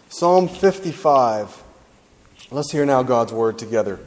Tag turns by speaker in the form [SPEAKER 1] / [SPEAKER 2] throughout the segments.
[SPEAKER 1] Psalm 55. Let's hear now God's word together.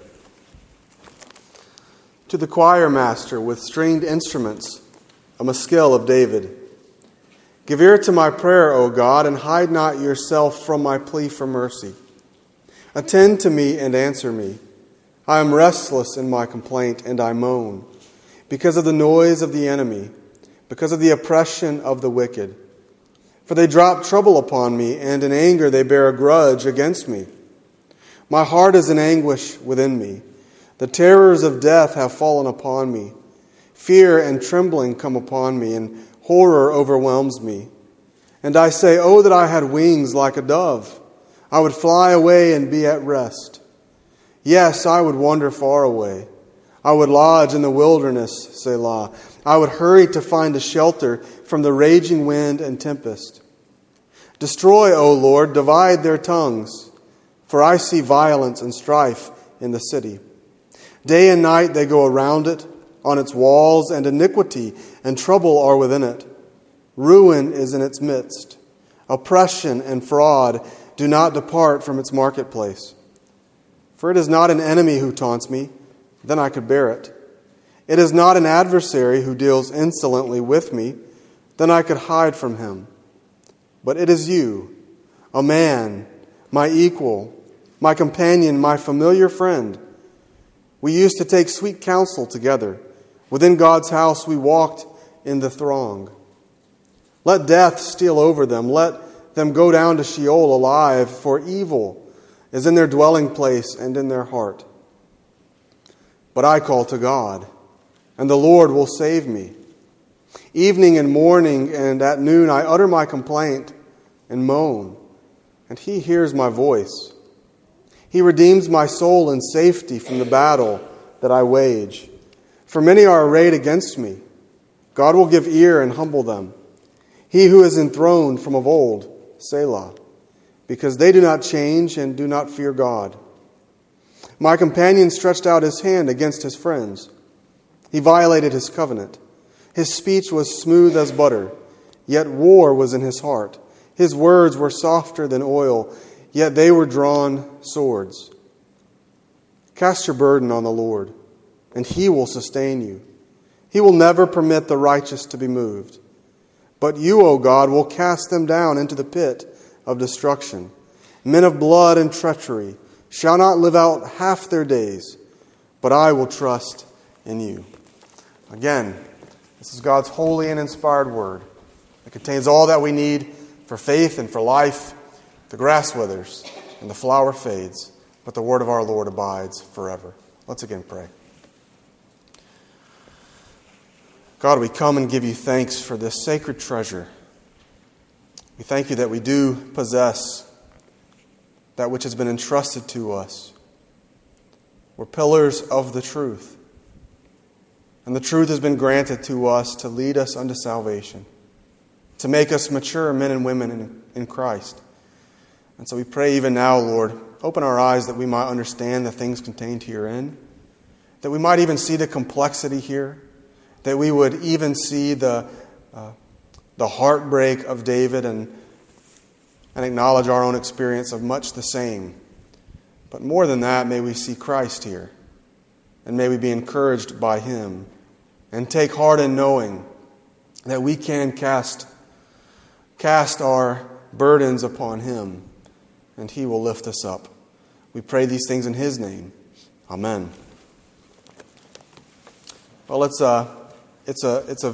[SPEAKER 1] To the choir master with stringed instruments, a maskil of David. Give ear to my prayer, O God, and hide not yourself from my plea for mercy. Attend to me and answer me. I am restless in my complaint, and I moan, because of the noise of the enemy, because of the oppression of the wicked. For they drop trouble upon me, and in anger they bear a grudge against me. My heart is in anguish within me. The terrors of death have fallen upon me. Fear and trembling come upon me, and horror overwhelms me. And I say, oh, that I had wings like a dove. I would fly away and be at rest. Yes, I would wander far away. I would lodge in the wilderness, Selah. I would hurry to find a shelter from the raging wind and tempest. Destroy, O Lord, divide their tongues, for I see violence and strife in the city. Day and night they go around it, on its walls, and iniquity and trouble are within it. Ruin is in its midst. Oppression and fraud do not depart from its marketplace. For it is not an enemy who taunts me, then I could bear it. It is not an adversary who deals insolently with me, then I could hide from him. But it is you, a man, my equal, my companion, my familiar friend. We used to take sweet counsel together. Within God's house we walked in the throng. Let death steal over them. Let them go down to Sheol alive, for evil is in their dwelling place and in their heart. But I call to God, and the Lord will save me. Evening and morning and at noon I utter my complaint and moan, and He hears my voice. He redeems my soul in safety from the battle that I wage. For many are arrayed against me. God will give ear and humble them. He who is enthroned from of old, Selah, because they do not change and do not fear God. My companion stretched out his hand against his friends. He violated his covenant. His speech was smooth as butter, yet war was in his heart. His words were softer than oil, yet they were drawn swords. Cast your burden on the Lord, and He will sustain you. He will never permit the righteous to be moved. But you, O God, will cast them down into the pit of destruction. Men of blood and treachery shall not live out half their days, but I will trust in you. Again, this is God's holy and inspired word. It contains all that we need for faith and for life. The grass withers and the flower fades, but the word of our Lord abides forever. Let's again pray. God, we come and give you thanks for this sacred treasure. We thank you that we do possess that which has been entrusted to us. We're pillars of the truth. And the truth has been granted to us to lead us unto salvation, to make us mature men and women in Christ. And so we pray even now, Lord, open our eyes that we might understand the things contained herein, that we might even see the complexity here, that we would even see the heartbreak of David and acknowledge our own experience of much the same. But more than that, may we see Christ here, and may we be encouraged by Him, and take heart in knowing that we can cast our burdens upon Him, and He will lift us up. We pray these things in His name. Amen. Well, it's a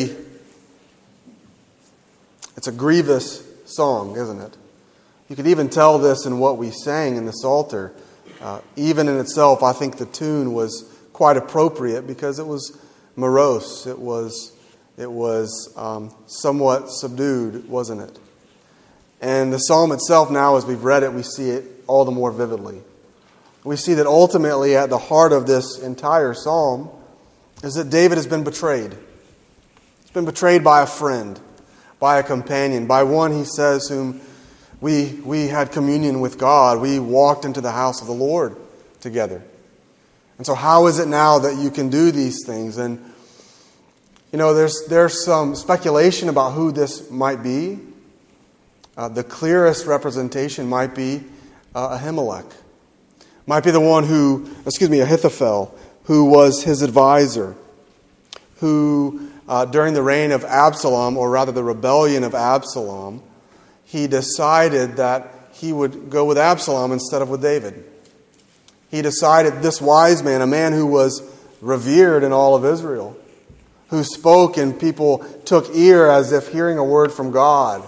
[SPEAKER 1] grievous song, isn't it? You could even tell this in what we sang in the Psalter. Even in itself, I think the tune was quite appropriate because it was morose. It was somewhat subdued, wasn't it? And the psalm itself now, as we've read it, we see it all the more vividly. We see that ultimately at the heart of this entire psalm is that David has been betrayed. He's been betrayed by a friend, by a companion, by one, he says, whom we had communion with God. We walked into the house of the Lord together. And so how is it now that you can do these things? And, you know, there's some speculation about who this might be. The clearest representation might be Ahimelech. Might be the one Ahithophel, who was his advisor, who during the reign of Absalom, or rather the rebellion of Absalom, he decided that he would go with Absalom instead of with David. He decided this wise man, a man who was revered in all of Israel, who spoke and people took ear as if hearing a word from God.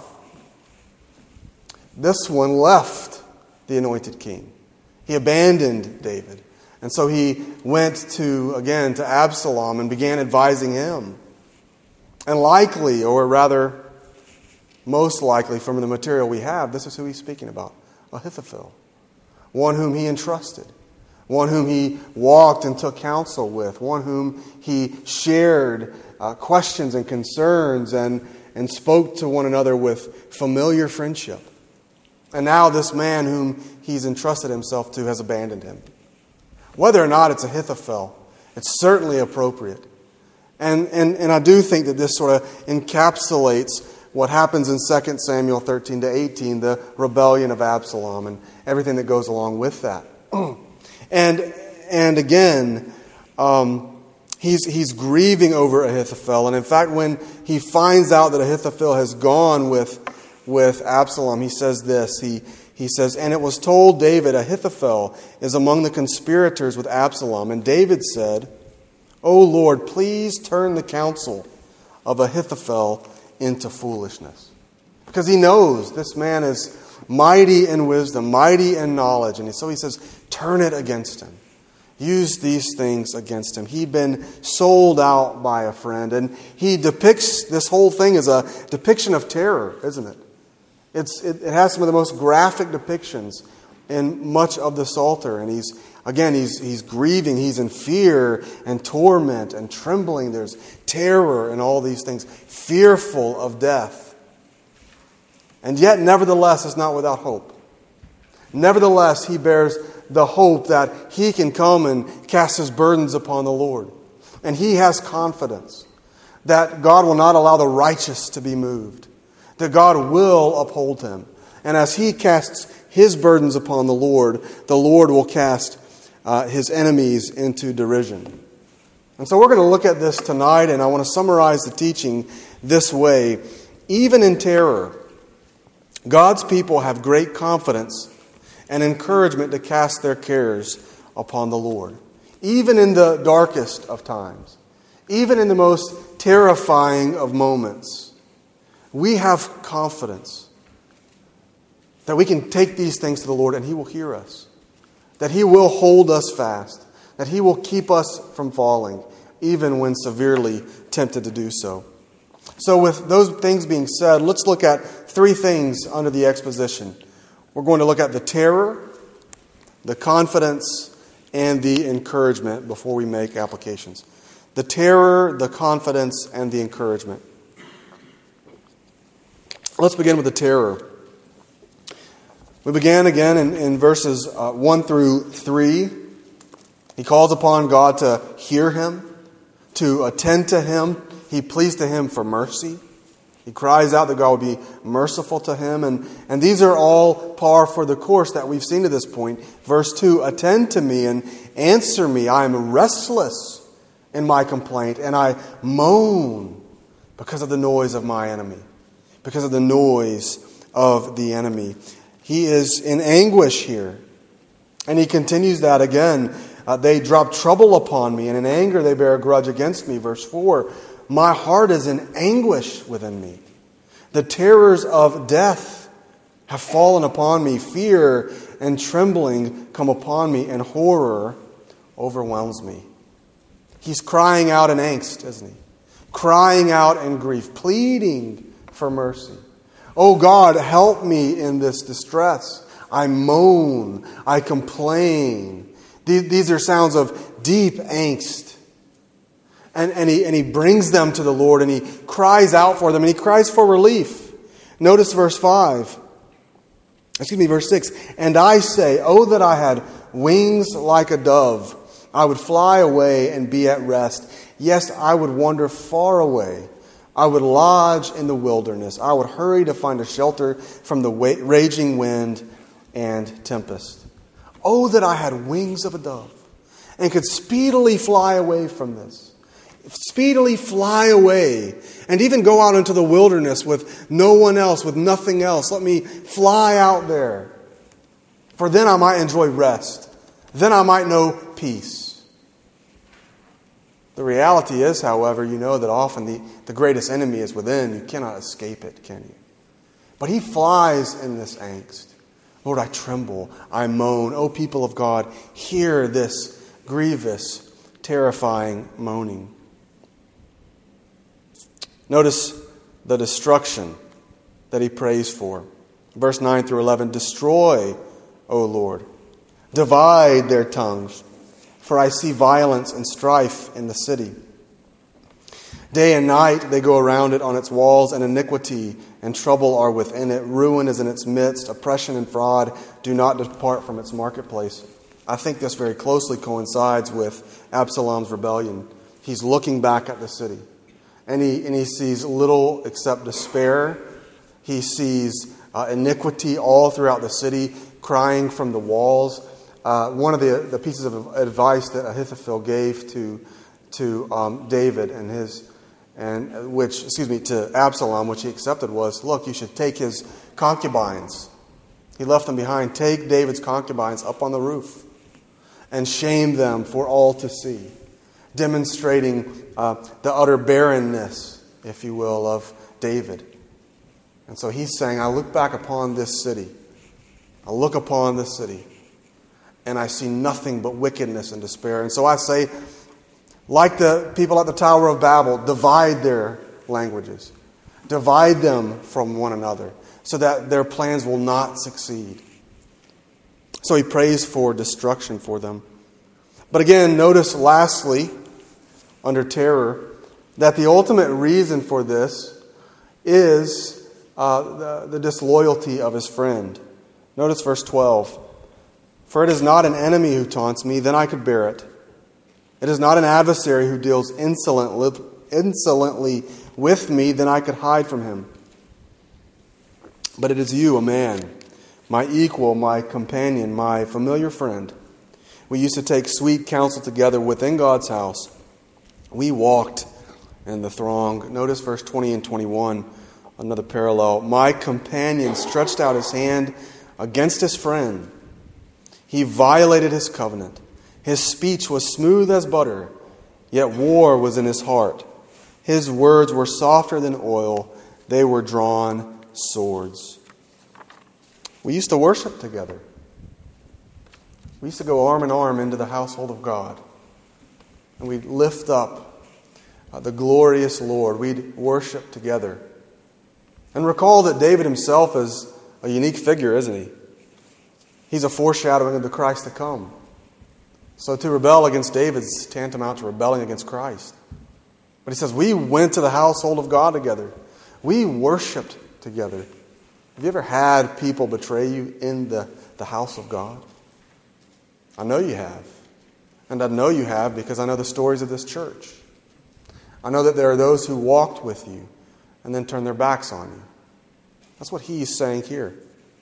[SPEAKER 1] This one left the anointed king. He abandoned David. And so he went to Absalom and began advising him. And likely, or rather, most likely from the material we have, this is who he's speaking about. Ahithophel. One whom he entrusted. One whom he walked and took counsel with. One whom he shared questions and concerns and spoke to one another with familiar friendship. And now this man whom he's entrusted himself to has abandoned him. Whether or not it's Ahithophel, it's certainly appropriate. And I do think that this sort of encapsulates what happens in 2 Samuel 13 to 18, the rebellion of Absalom and everything that goes along with that. And again, he's grieving over Ahithophel. And in fact, when he finds out that Ahithophel has gone with Absalom, he says this. He says, "And it was told David, Ahithophel is among the conspirators with Absalom. And David said, O Lord, please turn the counsel of Ahithophel into foolishness." Because he knows this man is mighty in wisdom, mighty in knowledge. And so he says, turn it against him. Use these things against him. He'd been sold out by a friend. And he depicts this whole thing as a depiction of terror, isn't it? It has some of the most graphic depictions in much of the Psalter. And he's grieving. He's in fear and torment and trembling. There's terror and all these things. Fearful of death. And yet, nevertheless, is not without hope. Nevertheless, he bears the hope that he can come and cast his burdens upon the Lord. And he has confidence that God will not allow the righteous to be moved. That God will uphold him. And as he casts his burdens upon the Lord will cast his enemies into derision. And so we're going to look at this tonight, and I want to summarize the teaching this way. Even in terror, God's people have great confidence and encouragement to cast their cares upon the Lord. Even in the darkest of times, even in the most terrifying of moments, we have confidence that we can take these things to the Lord and He will hear us. That He will hold us fast. That He will keep us from falling, even when severely tempted to do so. So with those things being said, let's look at three things under the exposition. We're going to look at the terror, the confidence, and the encouragement before we make applications. The terror, the confidence, and the encouragement. Let's begin with the terror. We began again in verses 1 through 3. He calls upon God to hear him, to attend to him. He pleads to him for mercy. He cries out that God would be merciful to him. And these are all par for the course that we've seen to this point. Verse 2, attend to me and answer me. I am restless in my complaint, and I moan because of the noise of my enemy. Because of the noise of the enemy. He is in anguish here. And he continues that again. They drop trouble upon me, and in anger they bear a grudge against me. Verse 4, my heart is in anguish within me. The terrors of death have fallen upon me. Fear and trembling come upon me, and horror overwhelms me. He's crying out in angst, isn't he? Crying out in grief, pleading for mercy. Oh God, help me in this distress. I moan, I complain. These are sounds of deep angst. And he brings them to the Lord, and he cries out for them, and he cries for relief. Notice verse 6. And I say, oh, that I had wings like a dove. I would fly away and be at rest. Yes, I would wander far away, I would lodge in the wilderness. I would hurry to find a shelter from the raging wind and tempest. Oh, that I had wings of a dove and could speedily fly away from this. Speedily fly away and even go out into the wilderness with no one else, with nothing else. Let me fly out there. For then I might enjoy rest. Then I might know peace. The reality is, however, you know that often the greatest enemy is within. You cannot escape it, can you? But he flies in this angst. Lord, I tremble, I moan. O people of God, hear this grievous, terrifying moaning. Notice the destruction that he prays for. Verse 9 through 11, destroy, O Lord. Divide their tongues, for I see violence and strife in the city. Day and night they go around it on its walls, and iniquity and trouble are within it. Ruin is in its midst. Oppression and fraud do not depart from its marketplace. I think this very closely coincides with Absalom's rebellion. He's looking back at the city, and he sees little except despair. He sees iniquity all throughout the city, crying from the walls. One of the pieces of advice that Ahithophel gave to David to Absalom, which he accepted, was, look, you should take his concubines. He left them behind. Take David's concubines up on the roof and shame them for all to see, demonstrating the utter barrenness, if you will, of David. And so he's saying, I look back upon this city. I look upon this city, and I see nothing but wickedness and despair. And so I say, like the people at the Tower of Babel, divide their languages. Divide them from one another so that their plans will not succeed. So he prays for destruction for them. But again, notice lastly, under terror, that the ultimate reason for this is the disloyalty of his friend. Notice verse 12. For it is not an enemy who taunts me, then I could bear it. It is not an adversary who deals insolently with me, then I could hide from him. But it is you, a man, my equal, my companion, my familiar friend. We used to take sweet counsel together within God's house. We walked in the throng. Notice verse 20 and 21, another parallel. My companion stretched out his hand against his friend. He violated his covenant. His speech was smooth as butter, yet war was in his heart. His words were softer than oil. They were drawn swords. We used to worship together. We used to go arm in arm into the household of God. And we'd lift up the glorious Lord. We'd worship together. And recall that David himself is a unique figure, isn't he? He's a foreshadowing of the Christ to come. So to rebel against David is tantamount to rebelling against Christ. But he says, we went to the household of God together. We worshiped together. Have you ever had people betray you in the house of God? I know you have. And I know you have because I know the stories of this church. I know that there are those who walked with you and then turned their backs on you. That's what he's saying here.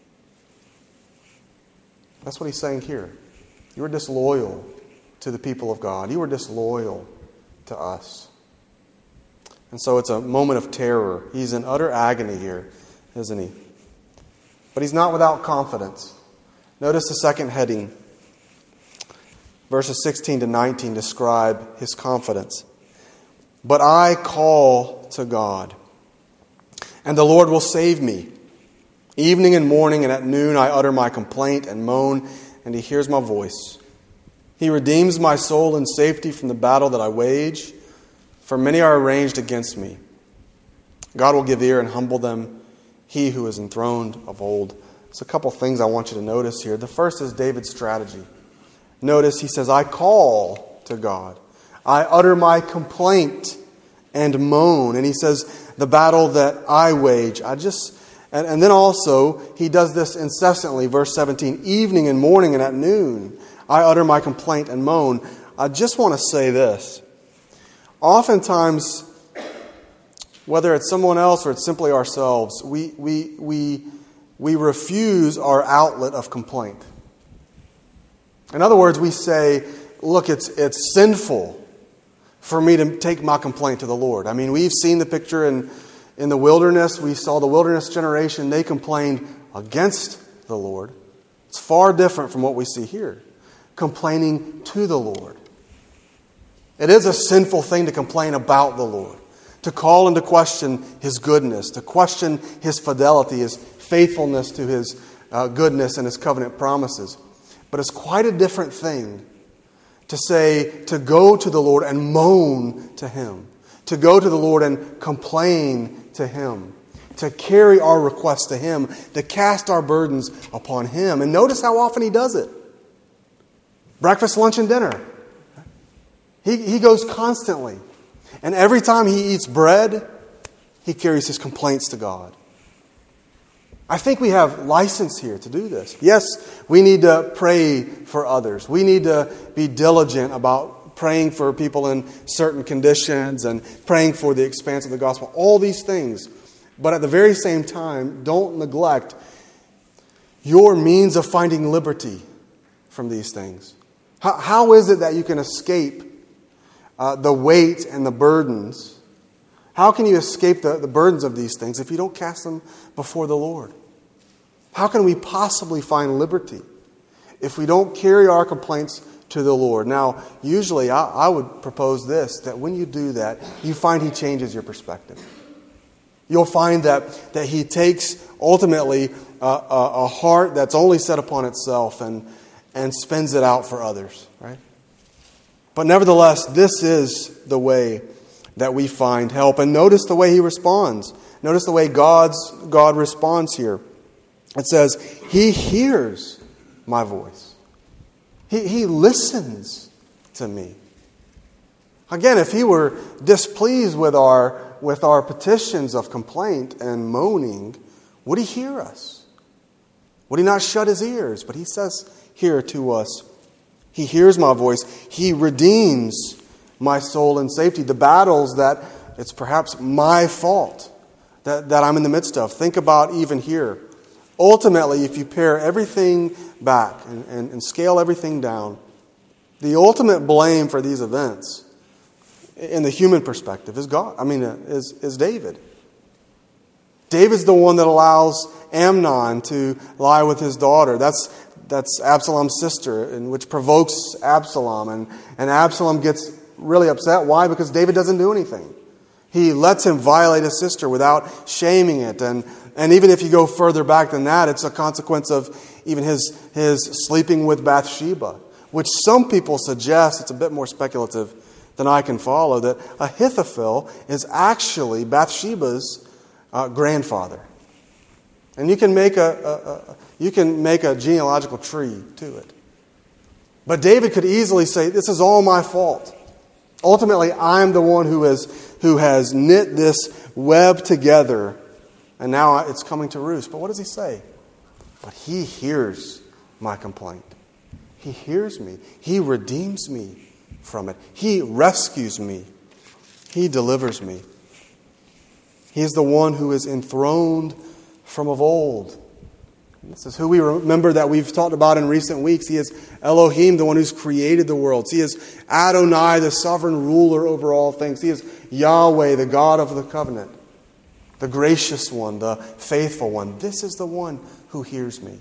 [SPEAKER 1] That's what he's saying here. You were disloyal to the people of God. You were disloyal to us. And so it's a moment of terror. He's in utter agony here, isn't he? But he's not without confidence. Notice the second heading. Verses 16 to 19 describe his confidence. But I call to God, and the Lord will save me. Evening and morning and at noon I utter my complaint and moan, and he hears my voice. He redeems my soul in safety from the battle that I wage, for many are arranged against me. God will give ear and humble them, he who is enthroned of old. There's a couple things I want you to notice here. The first is David's strategy. Notice he says, I call to God. I utter my complaint and moan. And he says, the battle that I wage. And then also, he does this incessantly. Verse 17, evening and morning and at noon, I utter my complaint and moan. I just want to say this. Oftentimes, whether it's someone else or it's simply ourselves, we refuse our outlet of complaint. In other words, we say, look, it's sinful for me to take my complaint to the Lord. I mean, we've seen the picture in the wilderness. We saw the wilderness generation. They complained against the Lord. It's far different from what we see here. Complaining to the Lord. It is a sinful thing to complain about the Lord. To call into question His goodness. To question His fidelity, His faithfulness to His goodness and His covenant promises. But it's quite a different thing to go to the Lord and moan to Him. To go to the Lord and complain to Him. To carry our requests to Him. To cast our burdens upon Him. And notice how often He does it. Breakfast, lunch, and dinner. He goes constantly. And every time He eats bread, He carries His complaints to God. I think we have license here to do this. Yes, we need to pray for others. We need to be diligent about praying for people in certain conditions and praying for the expanse of the gospel. All these things. But at the very same time, don't neglect your means of finding liberty from these things. How is it that you can escape the weight and the burdens? How can you escape the burdens of these things if you don't cast them before the Lord? How can we possibly find liberty if we don't carry our complaints to the Lord? Now, usually I would propose this, that when you do that, you find He changes your perspective. You'll find that He takes ultimately a heart that's only set upon itself and spins it out for others, right? But nevertheless, this is the way that we find help. And notice the way He responds. Notice the way God responds here. It says, He hears my voice. He listens to me. Again, if He were displeased with our petitions of complaint and moaning, would He hear us? Would He not shut His ears? But He says here to us, He hears my voice. He redeems my soul in safety. The battles that it's perhaps my fault that I'm in the midst of. Think about even here. Ultimately, if you pare everything back and scale everything down, the ultimate blame for these events, in the human perspective, is God. Is David. David's the one that allows Amnon to lie with his daughter. That's Absalom's sister, and which provokes Absalom. And Absalom gets really upset. Why? Because David doesn't do anything. He lets him violate his sister without shaming it. And even if you go further back than that, it's a consequence of even his sleeping with Bathsheba, which some people suggest, it's a bit more speculative than I can follow, that Ahithophel is actually Bathsheba's grandfather. And you can make a genealogical tree to it. But David could easily say, this is all my fault. Ultimately, I'm the one who has knit this web together, and now it's coming to roost. But what does he say? But He hears my complaint. He hears me. He redeems me from it. He rescues me. He delivers me. He is the one who is enthroned from of old. This is who we remember that we've talked about in recent weeks. He is Elohim, the one who's created the worlds. He is Adonai, the sovereign ruler over all things. He is Yahweh, the God of the covenant, the gracious one, the faithful one. This is the one who hears me.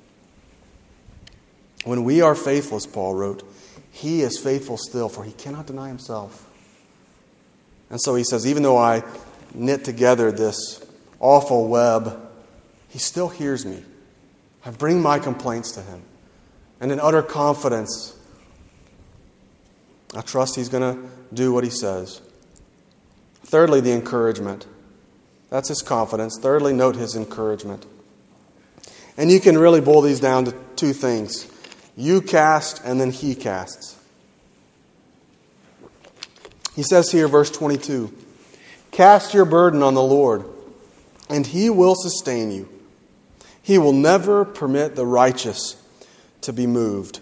[SPEAKER 1] When we are faithless, Paul wrote, He is faithful still, for He cannot deny Himself. And so he says, even though I knit together this awful web, He still hears me. I bring my complaints to Him. And in utter confidence, I trust He's going to do what He says. Thirdly, the encouragement. That's His confidence. Thirdly, note His encouragement. And you can really boil these down to two things. You cast, and then He casts. He says here, verse 22, Cast your burden on the Lord, and He will sustain you. He will never permit the righteous to be moved.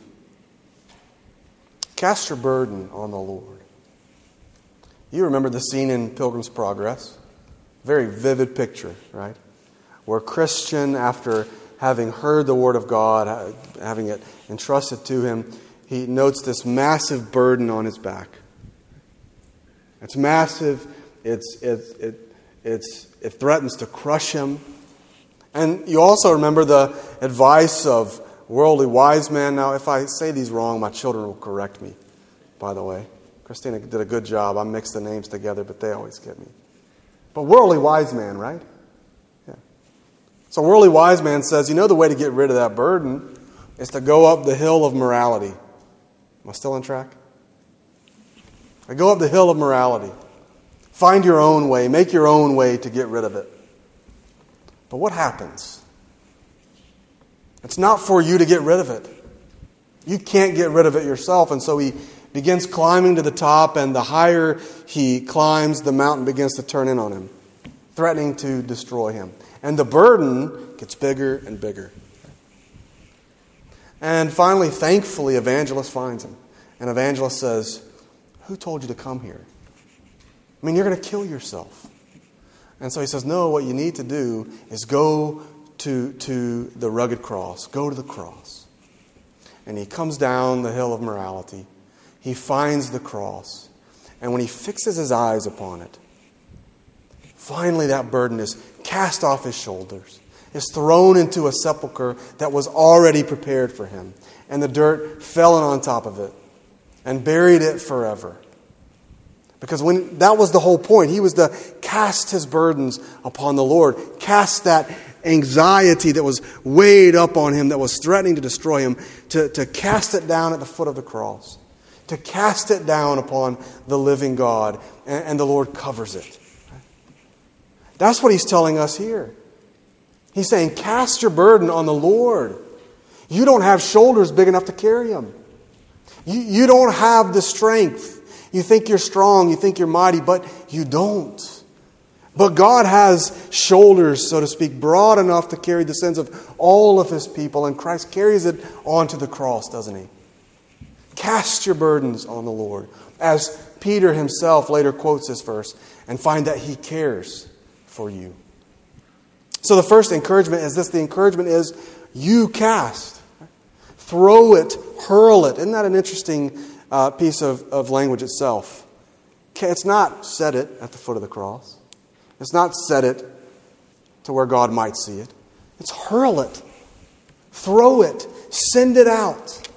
[SPEAKER 1] Cast your burden on the Lord. You remember the scene in Pilgrim's Progress. Very vivid picture, right? Where a Christian, after having heard the Word of God, having it entrusted to him, he notes this massive burden on his back. It's massive. It threatens to crush him. And you also remember the advice of worldly wise men. Now, if I say these wrong, my children will correct me, by the way. Christina did a good job. I mixed the names together, but they always get me. But worldly wise man, right? Yeah. So worldly wise man says, the way to get rid of that burden is to go up the hill of morality. Am I still on track? I go up the hill of morality. Find your own way. Make your own way to get rid of it. But what happens? It's not for you to get rid of it. You can't get rid of it yourself. And so he begins climbing to the top, and the higher he climbs, the mountain begins to turn in on him, threatening to destroy him. And the burden gets bigger and bigger. And finally, thankfully, Evangelist finds him. And Evangelist says, "Who told you to come here? I mean, you're going to kill yourself." And so he says, "No, what you need to do is go to the rugged cross. Go to the cross." And he comes down the hill of morality. He finds the cross. And when he fixes his eyes upon it, finally that burden is cast off his shoulders. Is thrown into a sepulcher that was already prepared for him. And the dirt fell in on top of it and buried it forever. Because that was the whole point. He was to cast his burdens upon the Lord. Cast that anxiety that was weighed up on him, that was threatening to destroy him, to cast it down at the foot of the cross. To cast it down upon the living God. And the Lord covers it. That's what he's telling us here. He's saying, cast your burden on the Lord. You don't have shoulders big enough to carry him. You don't have the strength. You think you're strong, you think you're mighty, but you don't. But God has shoulders, so to speak, broad enough to carry the sins of all of his people, and Christ carries it onto the cross, doesn't he? Cast your burdens on the Lord. As Peter himself later quotes this verse, and find that he cares for you. So the first encouragement is this. The encouragement is, you cast. Throw it, hurl it. Isn't that an interesting piece of language itself? It's not set it at the foot of the cross. It's not set it to where God might see it. It's hurl it. Throw it. Send it out.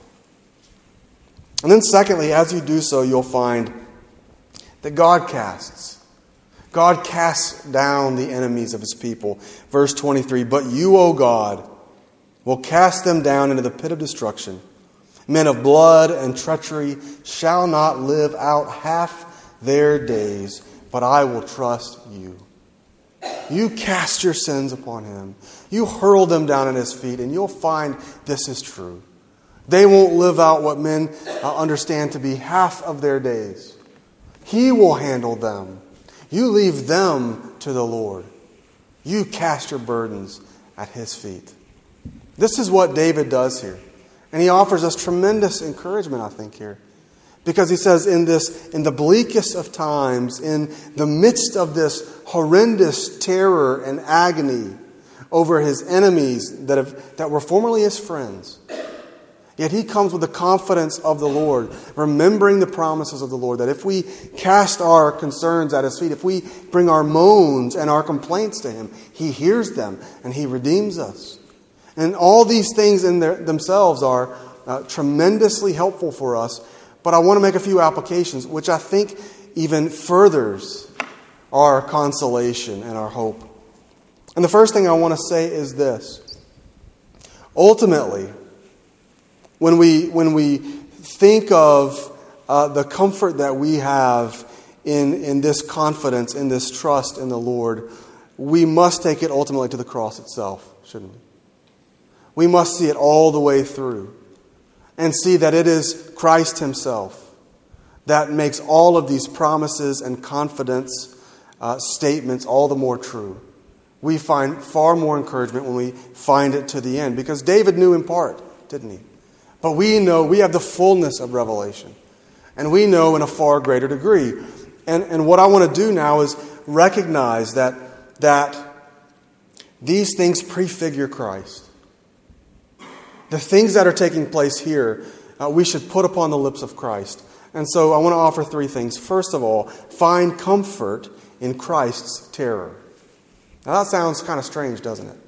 [SPEAKER 1] And then secondly, as you do so, you'll find that God casts. God casts down the enemies of his people. Verse 23, "But you, O God, will cast them down into the pit of destruction. Men of blood and treachery shall not live out half their days, but I will trust you." You cast your sins upon him. You hurl them down at his feet, and you'll find this is true. They won't live out what men understand to be half of their days. He will handle them. You leave them to the Lord. You cast your burdens at his feet. This is what David does here. And he offers us tremendous encouragement, I think, here. Because he says in the bleakest of times, in the midst of this horrendous terror and agony over his enemies that were formerly his friends, yet he comes with the confidence of the Lord, remembering the promises of the Lord, that if we cast our concerns at his feet, if we bring our moans and our complaints to him, he hears them and he redeems us. And all these things in themselves are tremendously helpful for us. But I want to make a few applications, which I think even furthers our consolation and our hope. And the first thing I want to say is this. Ultimately, when we think of the comfort that we have in this confidence, in this trust in the Lord, we must take it ultimately to the cross itself, shouldn't we? We must see it all the way through and see that it is Christ himself that makes all of these promises and confidence statements all the more true. We find far more encouragement when we find it to the end, because David knew in part, didn't he? But we know we have the fullness of revelation, and we know in a far greater degree. And what I want to do now is recognize that that these things prefigure Christ. The things that are taking place here, we should put upon the lips of Christ. And so I want to offer three things. First of all, find comfort in Christ's terror. Now that sounds kind of strange, doesn't it?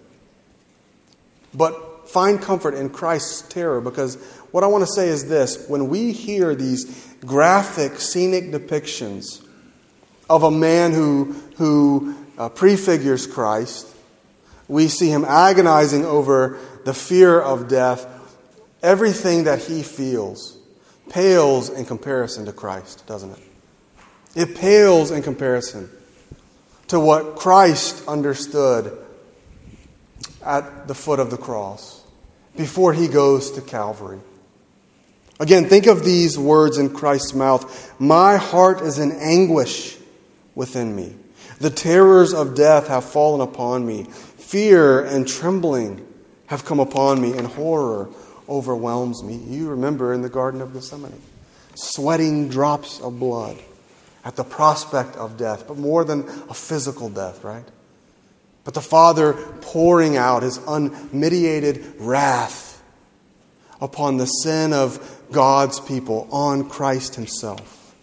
[SPEAKER 1] But find comfort in Christ's terror, because what I want to say is this. When we hear these graphic, scenic depictions of a man who prefigures Christ, we see him agonizing over the fear of death. Everything that he feels pales in comparison to Christ, doesn't it? It pales in comparison to what Christ understood at the foot of the cross before he goes to Calvary. Again, think of these words in Christ's mouth. My heart is in anguish within me. The terrors of death have fallen upon me. Fear and trembling have come upon me, and horror overwhelms me. You remember in the Garden of Gethsemane, sweating drops of blood at the prospect of death, but more than a physical death, right? But the Father pouring out His unmitigated wrath upon the sin of God's people, on Christ Himself.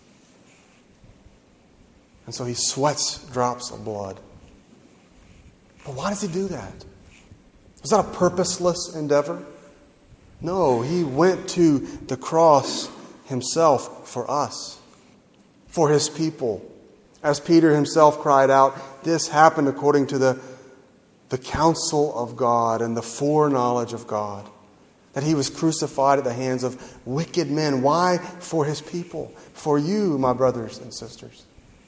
[SPEAKER 1] And so He sweats drops of blood. But why does He do that? Was that a purposeless endeavor? No, He went to the cross Himself for us, for His people. As Peter himself cried out, this happened according to the counsel of God and the foreknowledge of God, that He was crucified at the hands of wicked men. Why? For His people. For you, my brothers and sisters.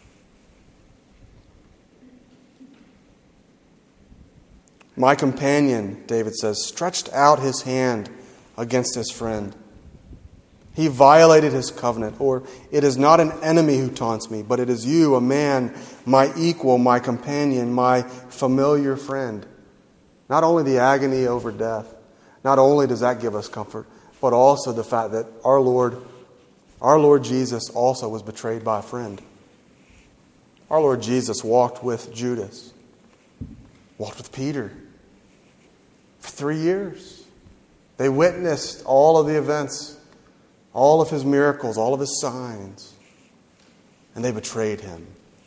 [SPEAKER 1] My companion, David says, stretched out his hand against his friend. He violated his covenant. Or, it is not an enemy who taunts me, but it is you, a man, my equal, my companion, my familiar friend. Not only the agony over death, not only does that give us comfort, but also the fact that our Lord Jesus also was betrayed by a friend. Our Lord Jesus walked with Judas, walked with Peter for 3 years. They witnessed all of the events, all of His miracles, all of His signs, and they betrayed Him.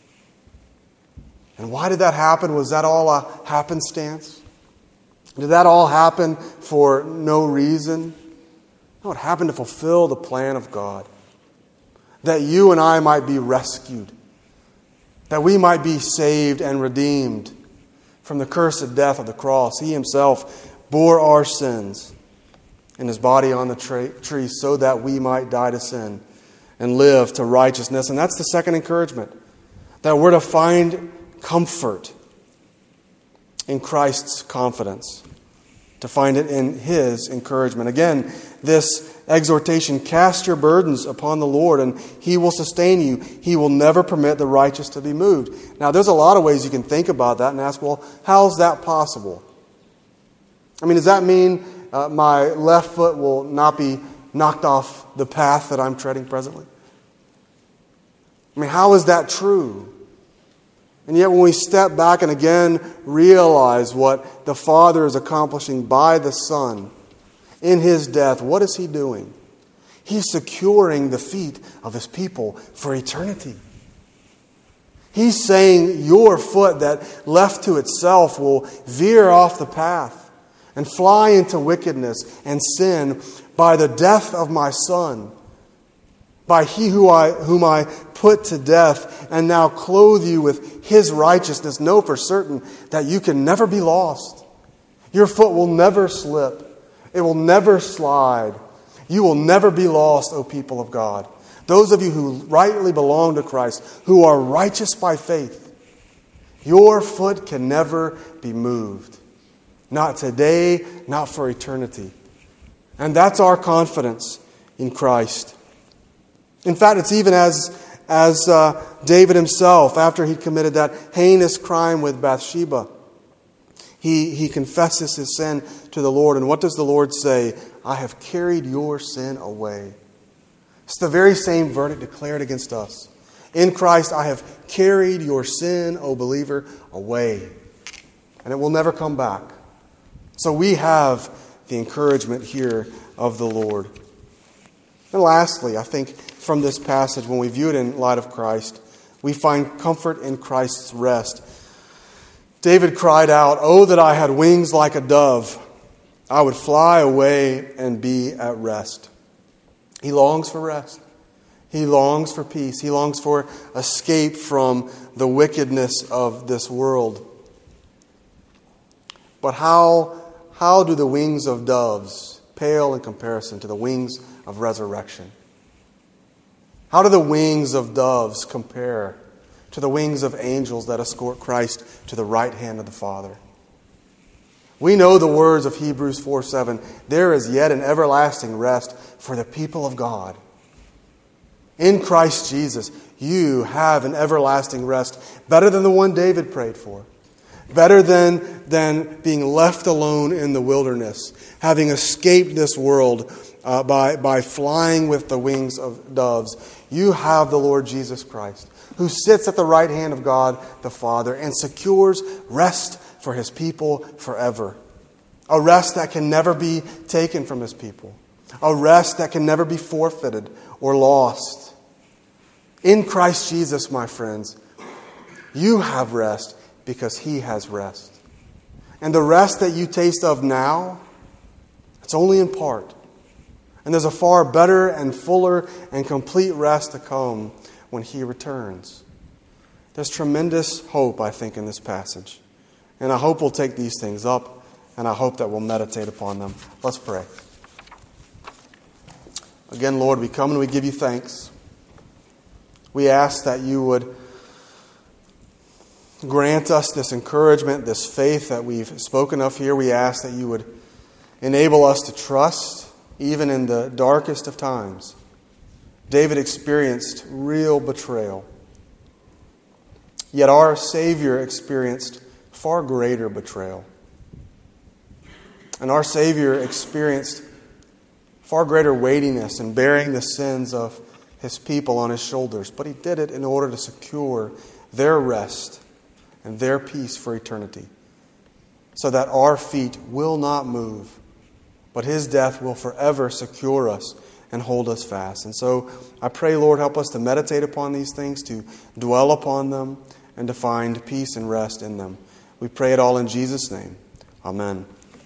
[SPEAKER 1] And why did that happen? Was that all a happenstance? Did that all happen for no reason? No, it happened to fulfill the plan of God. That you and I might be rescued. That we might be saved and redeemed from the cursed death of the cross. He Himself bore our sins in His body on the tree so that we might die to sin and live to righteousness. And that's the second encouragement. That we're to find comfort in Christ's confidence, to find it in His encouragement. Again, this exhortation, cast your burdens upon the Lord and He will sustain you. He will never permit the righteous to be moved. Now, there's a lot of ways you can think about that and ask, well, how is that possible? I mean, does that mean my left foot will not be knocked off the path that I'm treading presently? I mean, how is that true? And yet when we step back and again realize what the Father is accomplishing by the Son in His death, what is He doing? He's securing the feet of His people for eternity. He's saying your foot that left to itself will veer off the path and fly into wickedness and sin by the death of my Son, by He whom I put to death and now clothe you with His righteousness. Know for certain that you can never be lost. Your foot will never slip. It will never slide. You will never be lost, O people of God. Those of you who rightly belong to Christ, who are righteous by faith, your foot can never be moved. Not today, not for eternity. And that's our confidence in Christ. In fact, it's even as David himself, after he committed that heinous crime with Bathsheba, he confesses his sin to the Lord. And what does the Lord say? I have carried your sin away. It's the very same verdict declared against us. In Christ I have carried your sin, O believer, away. And it will never come back. So we have the encouragement here of the Lord. And lastly, I think from this passage, when we view it in light of Christ, we find comfort in Christ's rest. David cried out, "Oh, that I had wings like a dove! I would fly away and be at rest." He longs for rest. He longs for peace. He longs for escape from the wickedness of this world. But how do the wings of doves pale in comparison to the wings of resurrection? How do the wings of doves compare to the wings of angels that escort Christ to the right hand of the Father? We know the words of Hebrews 4:7. There is yet an everlasting rest for the people of God. In Christ Jesus, you have an everlasting rest, better than the one David prayed for. Better than being left alone in the wilderness, having escaped this world by flying with the wings of doves. You have the Lord Jesus Christ, who sits at the right hand of God the Father and secures rest for His people forever. A rest that can never be taken from His people. A rest that can never be forfeited or lost. In Christ Jesus, my friends, you have rest because He has rest. And the rest that you taste of now, it's only in part. And there's a far better and fuller and complete rest to come when He returns. There's tremendous hope, I think, in this passage. And I hope we'll take these things up, and I hope that we'll meditate upon them. Let's pray. Again, Lord, we come and we give you thanks. We ask that you would grant us this encouragement, this faith that we've spoken of here. We ask that you would enable us to trust, even in the darkest of times. David experienced real betrayal. Yet our Savior experienced far greater betrayal. And our Savior experienced far greater weightiness in bearing the sins of His people on His shoulders. But He did it in order to secure their rest and their peace for eternity, so that our feet will not move, but His death will forever secure us and hold us fast. And so I pray, Lord, help us to meditate upon these things, to dwell upon them, and to find peace and rest in them. We pray it all in Jesus' name. Amen.